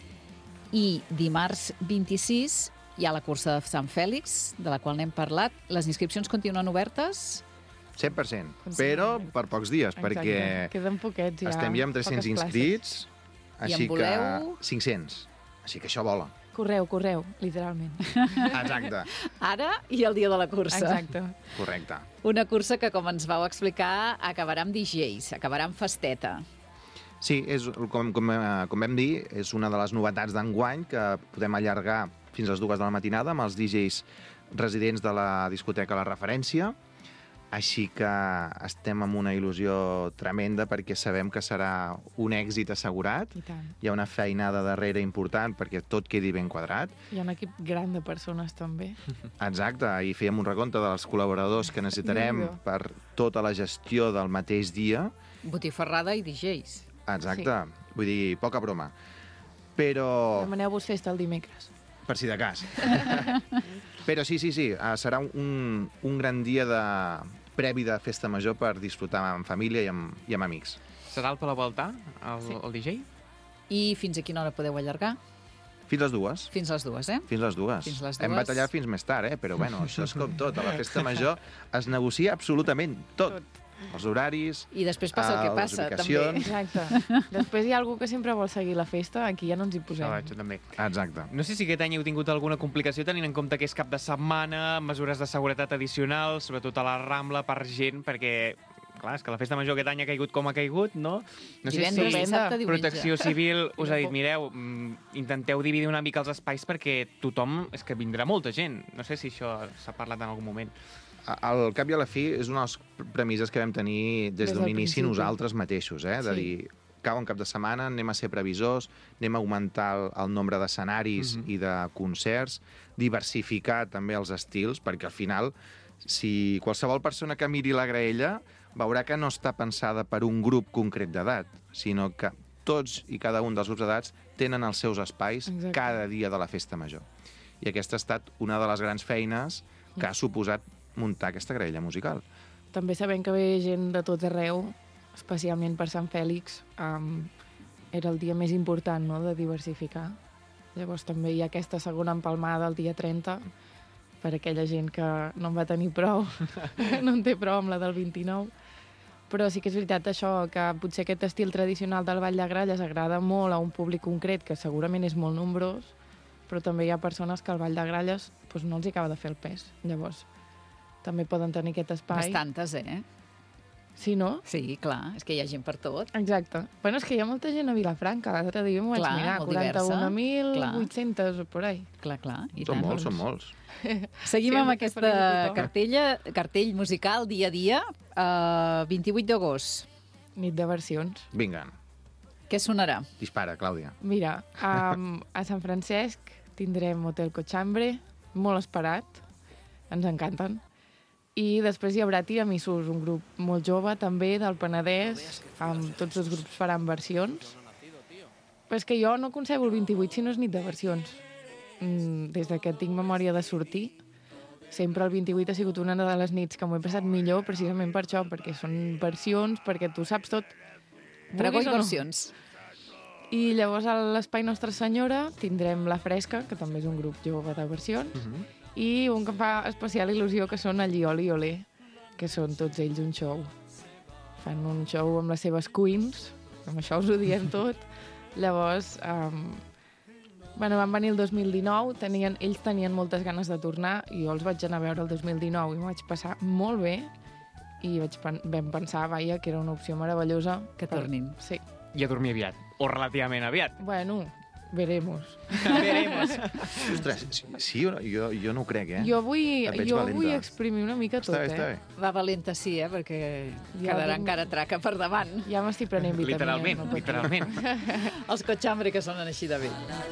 I dimarts 26 hi ha la cursa de Sant Fèlix, de la qual n'hem parlat. Les inscripcions continuen obertes? 100%, però per pocs dies, perquè queden poquets ja. estem ja amb 300 inscrits, així que 500, així que això vola. Correu, literalment. Exacte. Ara i el dia de la cursa. Exacte. Correcte. Una cursa que, com ens vau explicar, acabarà amb DJs, acabarà amb festeta. Sí, com vam dir, és una de les novetats d'enguany, que podem allargar fins a les 2 de la matinada amb els DJs residents de la discoteca La Referència. Així que estem amb una il·lusió tremenda perquè sabem que serà un èxit assegurat. Hi ha una feinada darrere important perquè tot quedi ben quadrat. Hi ha un equip gran de persones també. Exacte, i fèiem un recompte dels col·laboradors que necessitarem per tota la gestió del mateix dia. Botifarrada i DJs. Exacte, vull dir, poca broma. Però... Demaneu-vos festa el dimecres. Per si de cas. Però sí, serà un gran dia de previ de festa major per disfrutar amb família i amb amics. Serà el Palau Baltà, el DJ? I fins a quina hora podeu allargar? Fins les 2. Fins les 2, eh? Fins les 2. Hem batallat fins més tard, però bueno, això és com tot. A la festa major es negocia absolutament tot. Els horaris, i després passa el que passa, les ubicacions. També. Exacte. Després hi ha algú que sempre vol seguir la festa, aquí ja no ens hi posem. Jo també. Exacte. No sé si aquest any heu tingut alguna complicació tenint en compte que és cap de setmana, mesures de seguretat addicionals, sobretot a la Rambla per gent, perquè clar, és que la festa major aquest any ha caigut com ha caigut, no? No sé Divendres, si dissabte, diumenge. Protecció Civil us ha dit, mireu, intenteu dividir una mica els espais perquè tothom, és que vindrà molta gent. No sé si això s'ha parlat en algun moment. Al cap i a la fi és una de les premisses que vam tenir des d'un inici nosaltres mateixos, de dir, cau en cap de setmana, anem a ser previsors, anem a augmentar el nombre d'escenaris i de concerts, diversificar també els estils, perquè al final, si qualsevol persona que miri la graella veurà que no està pensada per un grup concret d'edat, sinó que tots i cada un dels grups d'edats tenen els seus espais cada dia de la festa major. I aquesta ha estat una de les grans feines que ha suposat muntar aquesta graella musical. També sabem que ve gent de tot arreu, especialment per Sant Fèlix. Era el dia més important, no?, de diversificar. Llavors també hi ha aquesta segona empalmada el dia 30 per aquella gent que no en va tenir prou, no en té prou amb la del 29. Però sí que és veritat això, que potser aquest estil tradicional del Ball de Gralles agrada molt a un públic concret, que segurament és molt nombrós, però també hi ha persones que el Ball de Gralles no els acaba de fer el pes. Llavors, també poden tenir aquest espai. Bastantes, eh? Sí, no? Sí, clar, és que hi ha gent per tot. Exacte. Bueno, és que hi ha molta gent a Vilafranca, l'altre dia m'ho vaig mirar, 41.800 o por ahí. Clar. Són molts. Seguim amb aquesta cartell musical dia a dia, 28 d'agost. Nit de versions. Vinga. Què sonarà? Dispara, Clàudia. Mira, a Sant Francesc tindrem Hotel Cochambre, molt esperat, ens encanten. I després hi haurà Tiramisús, un grup molt jove també del Penedès, amb tots els grups faran versions. Però és que jo no concebo el 28 si no és nit de versions. Des que tinc memòria de sortir, sempre el 28 ha sigut una de les nits que m'ho he passat millor precisament per això, perquè són versions, perquè tu saps tot. Pregó i versions. I llavors a l'Espai Nostra Senyora tindrem La Fresca, que també és un grup jove de versions, i un que em fa especial il·lusió, que són el Lioli Olé, que són tots ells un show. Fan un show amb les seves queens, amb això us ho diem tot. Llavors, van venir el 2019, ells tenien moltes ganes de tornar, i jo els vaig anar a veure el 2019 i m'ho vaig passar molt bé, i vam pensar, que era una opció meravellosa. Que tornin. Sí. I a dormir aviat, o relativament aviat. Bueno, veremos. Ostres, sí, jo no ho crec, Jo vull exprimir una mica tot, Està bé. Va valenta, sí, perquè quedarà encara traca per davant. Ja m'estic prenent vitamina. Literalment. Els Cochambre, que sonen així de bé.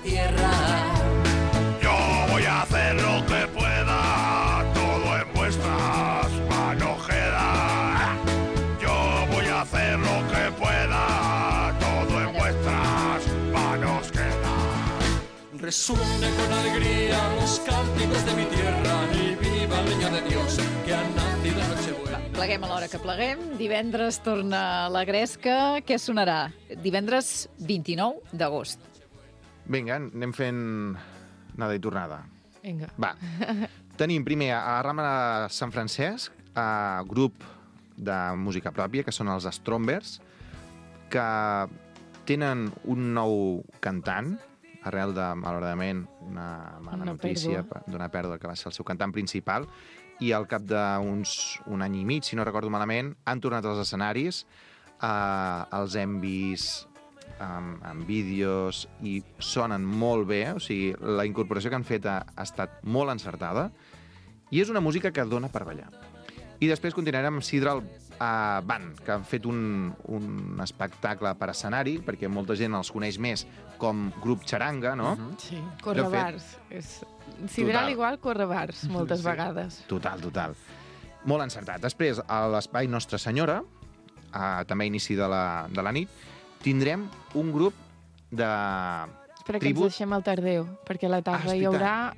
Yo voy a hacer lo que pueda, todo en vuestras manos queda. Yo voy a hacer lo que pueda, todo en vuestras manos queda. Resuene con alegría los cánticos de mi tierra y viva el niño de Dios que ha nacido en Nochebuena. pleguem a l'hora que pleguem. Divendres torna la gresca. Què sonarà? Divendres 29 d'agost. Vinga, anem fent anada i tornada. Vinga. Va. Tenim primer a Rambla Sant Francesc, grup de música pròpia, que són els Strombers, que tenen un nou cantant, arrel de, malauradament, una mala notícia d'una pèrdua que va ser el seu cantant principal, i al cap d'un any i mig, si no recordo malament, han tornat als escenaris, els hem vist en vídeos i sonen molt bé, o sigui, la incorporació que han fet ha estat molt encertada i és una música que dona per ballar. I després continuarem amb Sidral Band, que han fet un espectacle per escenari, perquè molta gent els coneix més com grup xaranga, no? Sí, correbars. Sidral igual correbars, moltes vegades. Total. Molt encertat. Després, a l'Espai Nostra Senyora, també a inici de la nit, tindrem un grup de Espera que ens deixem el Tardeu, perquè a la tarda hi haurà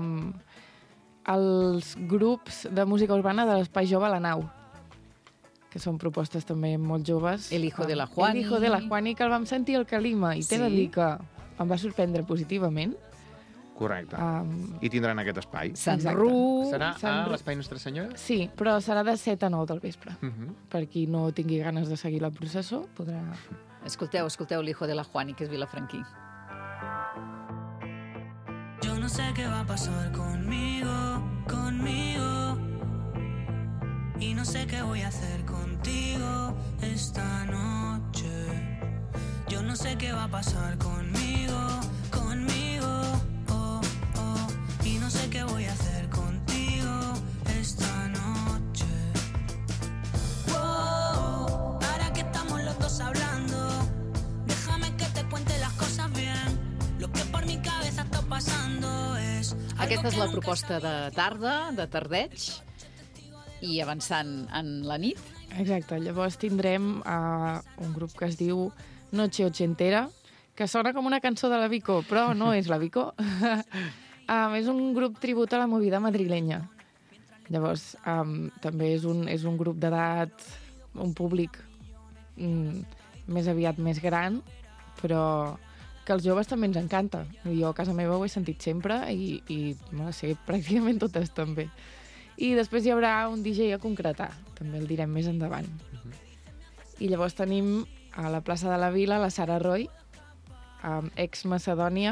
els grups de música urbana de l'Espai Jove a la Nau, que són propostes també molt joves. El hijo de la Juani. El hijo de la Juani, que el vam sentir al Calima, i t'he de dir que em va sorprendre positivament. Correcte. I tindran aquest espai. Sant Ru. Serà a l'Espai Nostra Senyora? Sí, però serà de 7 a 9 del vespre. Per qui no tingui ganes de seguir la processó, podrà... Escolteu l'hijo de la Juani, que és vilafranquí. Yo no sé qué va a pasar conmigo, y no sé qué voy a hacer contigo esta noche. Yo no sé qué va a pasar conmigo, y no sé qué voy a hacer contigo esta noche. Wow, ahora que estamos los dos hablando, déjame que te cuente las cosas bien. Lo que por mi cabeza está pasando es... Aquesta és la proposta de tarda, de tardeig, i avançant en la nit. Exacte, llavors tindrem un grup que es diu Noche Ochentera, que sona com una cançó de la Vico, però no és la Vico. És un grup tribut a la movida madrilenya. Llavors, també és un grup d'edat, un públic més aviat més gran, però que als joves també ens encanta. Jo a casa meva ho he sentit sempre i me la sé pràcticament totes també. I després hi haurà un DJ a concretar, també el direm més endavant. I llavors tenim a la plaça de la Vila la Sara Roy, ex-Macedònia,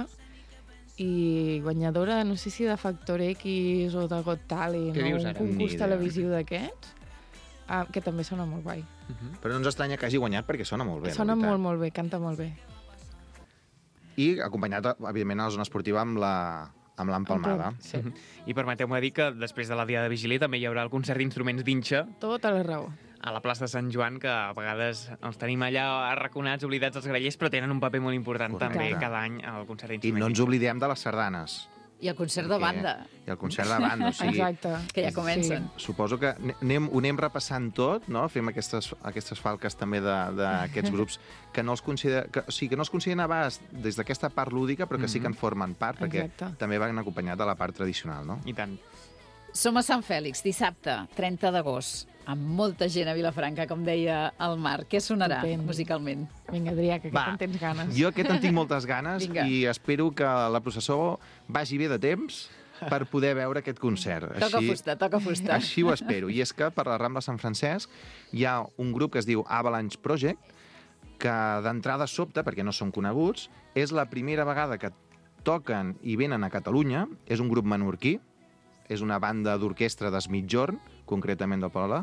i guanyadora, no sé si de Factor X o de Got Talent, o un concurs televisiu d'aquests, que també sona molt guai. Però no ens estranya que hagi guanyat perquè sona molt bé. Sona molt bé, canta molt bé. I acompanyat, evidentment, a la zona esportiva amb l'empalmada. Sí. I permeteu-me dir que després de la Diada de Vigília també hi haurà el concert d'instruments d'Inxa. Tota la raó. A la plaça de Sant Joan, que a vegades els tenim allà arraconats, oblidats els grallers, però tenen un paper molt important també cada any al concert d'instruments. I no ens oblidem de les sardanes. I el concert de banda. I el concert de banda, o sigui... Exacte. Que ja comencen. Sí. Suposo que ho anem repassant tot, no? Fem aquestes falques també d'aquests grups que no els consideren a vegades des d'aquesta part lúdica, però que sí que en formen part, perquè també van acompanyat de la part tradicional, no? I tant. Som a Sant Fèlix, dissabte, 30 d'agost, amb molta gent a Vilafranca, com deia el Marc. Què sonarà musicalment? Vinga, Adrià, que aquest en tens ganes. Jo aquest en tinc moltes ganes i espero que la processó vagi bé de temps per poder veure aquest concert. Toca fusta. Així ho espero. I és que per la Rambla Sant Francesc hi ha un grup que es diu Avalanche Project, que d'entrada sobta, perquè no són coneguts, és la primera vegada que toquen i venen a Catalunya, és un grup menorquí, és una banda d'orquestra d'Es Migjorn, concretament del Poble,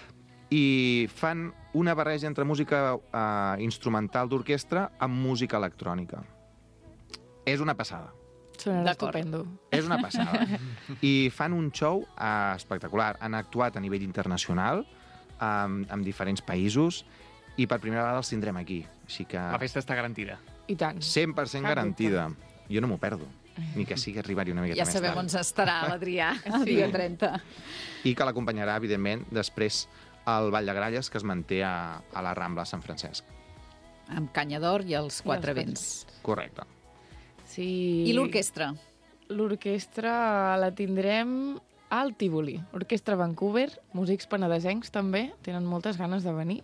i fan una barreja entre música instrumental d'orquestra amb música electrònica. És una passada. Sonarà estupendo. És una passada. I fan un show espectacular. Han actuat a nivell internacional, en diferents països, i per primera vegada els tindrem aquí. Així que... La festa està garantida. I tant. 100% garantida. Jo no m'ho perdo. Ni que sí que arribaré una miqueta més tard. Ja sabem on estarà l'Adrià, el dia 30. I que l'acompanyarà, evidentment, després al Ball de Gralles, que es manté a la Rambla Sant Francesc. Amb Canya d'Or i els Quatre Vents. Correcte. Sí. I l'orquestra? L'orquestra la tindrem al Tívoli. Orquestra Vancouver, músics penedesencs també, tenen moltes ganes de venir.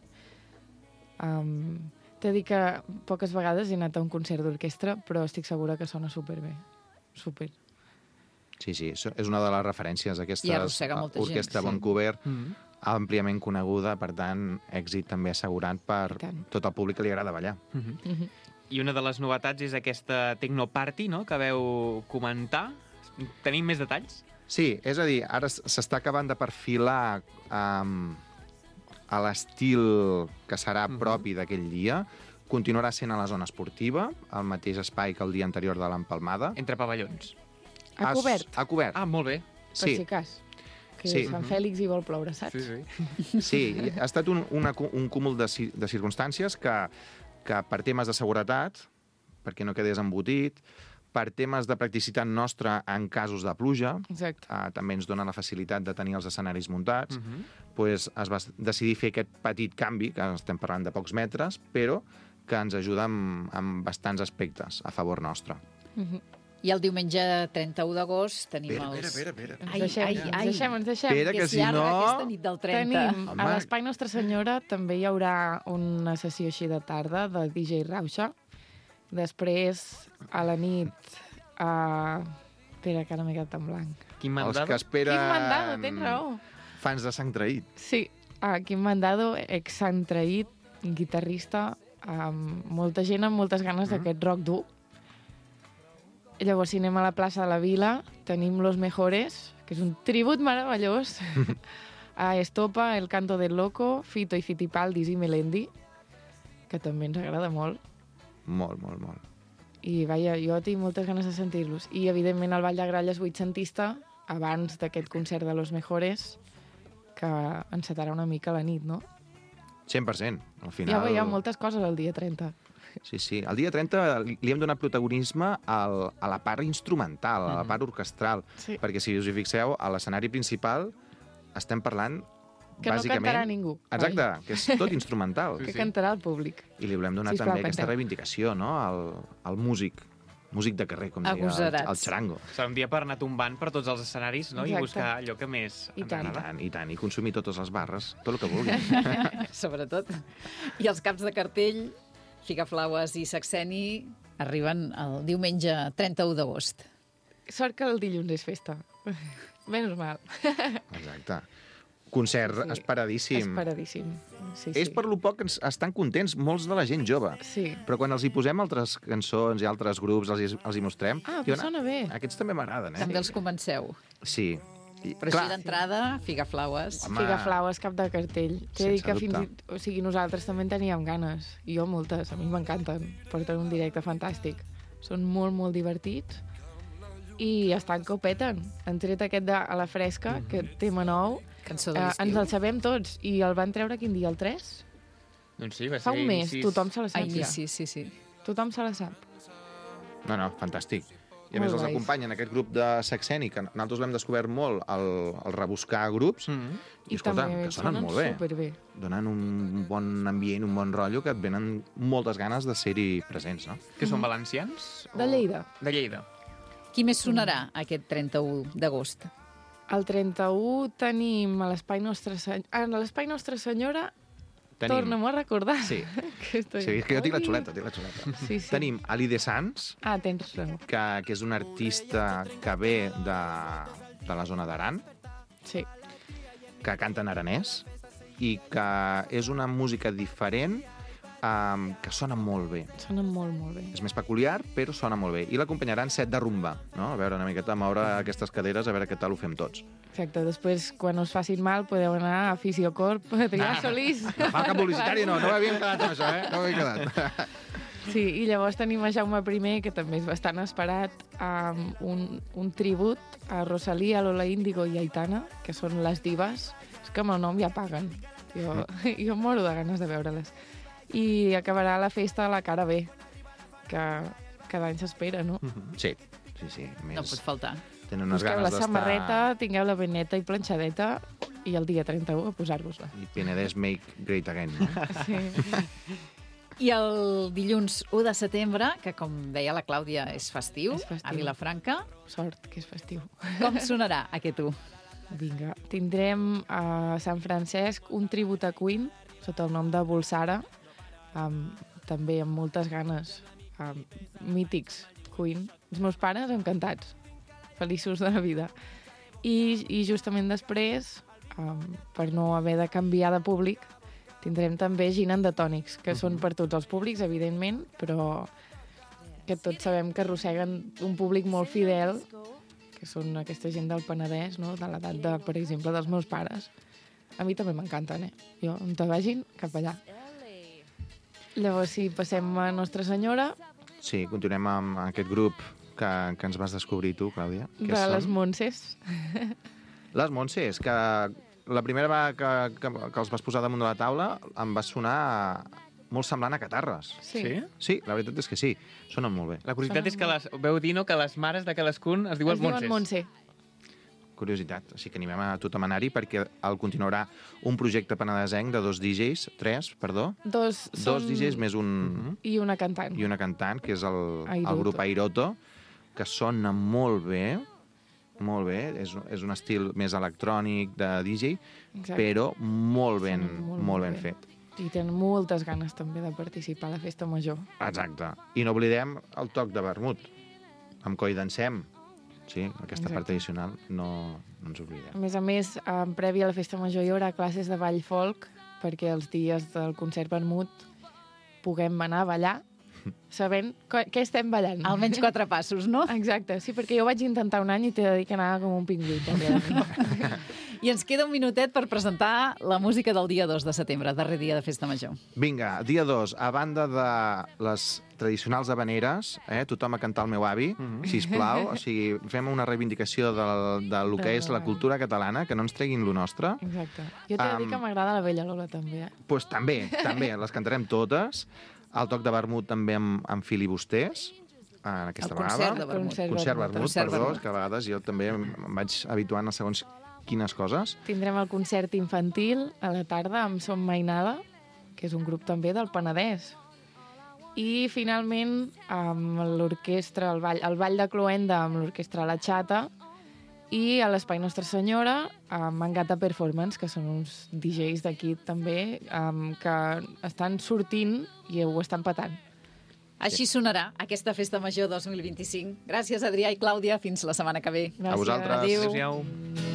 T'he dit que poques vegades he anat a un concert d'orquestra, però estic segura que sona superbé. Super. Sí, és una de les referències d'aquesta orquestra Vancouver, àmpliament coneguda, per tant, èxit també assegurat per tot el públic que li agrada ballar. I una de les novetats és aquesta Tecnoparty, no?, que veu comentar. Tenim més detalls? Sí, és a dir, ara s'està acabant de perfilar a l'estil que serà propi d'aquell dia. Continuarà sent a la zona esportiva, al mateix espai que el dia anterior de l'empalmada. Entre pavellons. A cobert. A cobert. Ah, molt bé. Per si cas. Que Sant Fèlix hi vol ploure, saps? Sí, ha estat un cúmul de circumstàncies que per temes de seguretat, perquè no quedés embotit, per temes de practicitat nostra en casos de pluja, també ens dona la facilitat de tenir els escenaris muntats, doncs es va decidir fer aquest petit canvi, que estem parlant de pocs metres, però que ens ajuda en bastants aspectes a favor nostre. I el diumenge 31 d'agost tenim els... Espera. Ens deixem. Espera, que si no... Aquesta nit del 30. Tenim a l'Espai Nostra Senyora també hi haurà una sessió així de tarda de DJ Rauxa. Després, a la nit... Espera, que ara m'he quedat en blanc. Quim Mandado? Els que esperen... Quim Mandado, tens raó. Fans de Sant Traït. Sí, Quim Mandado, ex-Sant Traït, guitarrista, molta gent amb moltes ganes d'aquest rock dur. Llavors, si anem a la plaça de la Vila, tenim Los Mejores, que és un tribut meravellós, a Estopa, El Canto del Loco, Fito i Fitipaldis i Melendi, que també ens agrada molt. Molt, molt, molt. I, vaja, jo tinc moltes ganes de sentir-los. I, evidentment, el Ball de Gralles vuitcentista, abans d'aquest concert de Los Mejores, que encetarà una mica la nit, no? 100%. Al final... Ja hi ha moltes coses el dia 30. Sí. El dia 30 li hem donat protagonisme a la part instrumental, a la part orquestral, perquè si us hi fixeu, a l'escenari principal estem parlant que bàsicament... no cantarà ningú. Exacte, que és tot instrumental. Que cantarà el públic. I li volem donar també aquesta reivindicació, no?, al músic de carrer, com deia el Charango. Serà un dia per anar tombant per tots els escenaris, no?, i buscar allò que més ens agrada. I tant, i consumir totes les barres, tot el que vulguin. Sobretot. I els caps de cartell, Figaflaues i Saxeni, arriben el diumenge 31 d'agost. Sort que el dilluns és festa. Menys mal. Exacte. Concert esperadíssim. Esperadíssim. Sí. És per lo poc que estan contents molts de la gent jove. Sí. Però quan els hi posem altres cançons i altres grups, els hi mostrem... Però sona bé. Aquests també m'agraden, També els convenceu. Sí. Però així d'entrada, Figaflaues. Figaflaues, cap de cartell. T'he dit que nosaltres també en teníem ganes. I jo moltes, a mi m'encanten. Porten un directe fantàstic. Són molt, molt divertits. I estan que ho peten. Han tret aquest de A la Fresca, que tema nou. Cançó de l'estiu. Ens el sabem tots. I el van treure quin dia? El 3? Doncs sí, va ser Fa un mes. Tothom se la sap ja. Sí. Tothom se la sap. No, fantàstic. I a més els acompanyen aquest grup de Saxeni, que nosaltres l'hem descobert molt al rebuscar grups, i escolta, que sonen molt bé. Superbé. Donen un bon ambient, un bon rotllo, que et venen moltes ganes de ser-hi presents, no? Que són valencians? De Lleida. De Lleida. Qui més sonarà aquest 31 d'agost? El 31 tenim a l'Espai Nostra Senyora... A l'Espai Nostra Senyora... Torna-m'ho a recordar. Sí, és que jo tinc la xuleta. Sí. Tenim Ali de Sans, tens raó. Que és un artista que ve de la zona d'Aran, que canta en aranès, i que és una música diferent, que sona molt bé. Sona molt, molt bé. És més peculiar, però sona molt bé. I l'acompanyaran Set de Rumba, no? A veure, una miqueta, moure aquestes caderes, a veure què tal ho fem tots. Exacte, després, quan us facin mal, podeu anar a Fisiocorp, a Triar Solís. No fa cap publicitari, no m'havíem quedat amb això, No m'havíem quedat. Sí, i llavors tenim a Jaume I, que també és bastant esperat, amb un tribut a Rosalía, Lola Índigo i Aitana, que són les divas. És que amb el nom ja paguen. Jo moro de ganes de veure-les. I acabarà la festa a la cara B, que cada any s'espera, no? Sí. No pot faltar. Tenen unes ganes d'estar... Busqueu la samarreta, tingueu la ben neta i planxadeta, i el dia 31 a posar-vos-la. I Penedès make great again, no? Sí. I el dilluns 1 de setembre, que com deia la Clàudia és festiu, a Vilafranca. Sort que és festiu. Com sonarà aquest 1? Vinga. Tindrem a Sant Francesc un tribut a Queen, sota el nom de Bulsara, també amb moltes ganes. Mítics, Queen. Els meus pares encantats, feliços de la vida. I justament després, per no haver de canviar de públic, tindrem també Gin and the Tonics, que són per tots els públics, evidentment, però que tots sabem que arrosseguen un públic molt fidel, que són aquesta gent del Penedès, no? De l'edat, per exemple, dels meus pares. A mi també m'encanten, Jo, on te vagin, cap allà. Llavors, si passem a Nostra Senyora... Sí, continuem amb aquest grup que ens vas descobrir tu, Clàudia. De les Montses. Les Montses, que la primera vegada que els vas posar damunt de la taula em va sonar molt semblant a Catarres. Sí? Sí, la veritat és que sí. Sonen molt bé. La curiositat és que veu dir que les mares de cadascun es diuen Montses. Es diuen Montse. Curiositat. Així que animem a tothom a anar-hi perquè el continuarà un projecte penedesenc de dos DJs més un... I una cantant. I una cantant, que és el grup Airoto, que sona molt bé, és un estil més electrònic de DJ, Exacte. però molt ben fet. I tenen moltes ganes també de participar a la festa major. Exacte. I no oblidem el toc de vermut, amb Coi Dansem. Sí, aquesta part tradicional no ens oblidem. A més, previ a la festa major hi haurà classes de ball folk, perquè els dies del concert vermut puguem anar a ballar sabent què estem ballant. Almenys 4 passos, no? Exacte, sí, perquè jo vaig intentar un any i t'he de dir que anava com un pingüí. I ens queda un minutet per presentar la música del dia 2 de setembre, darrer dia de Festa Major. Vinga, dia 2, a banda de les tradicionals habaneres, tothom a cantar el meu avi, sisplau, o sigui, fem una reivindicació de lo que és la cultura catalana, que no ens treguin lo nostre. Exacte. Jo t'he de dir que m'agrada la Vella Lola, també. Doncs també, les cantarem totes. El toc de vermut també amb filibusters, en aquesta vegada. Concert vermut, perdó, que a vegades jo també em vaig habituant a segons quines coses. Tindrem el concert infantil a la tarda amb Som Mainada, que és un grup també del Penedès. I finalment amb l'orquestra, el ball de Cloenda amb l'orquestra La Xata, i a l'Espai Nostra Senyora amb Mangata Performance, que són uns DJs d'aquí també, que estan sortint i ho estan patant. Així sonarà aquesta Festa Major 2025. Gràcies, Adrià i Clàudia. Fins la setmana que ve. Gràcies. A vosaltres. Adéu. Adéu.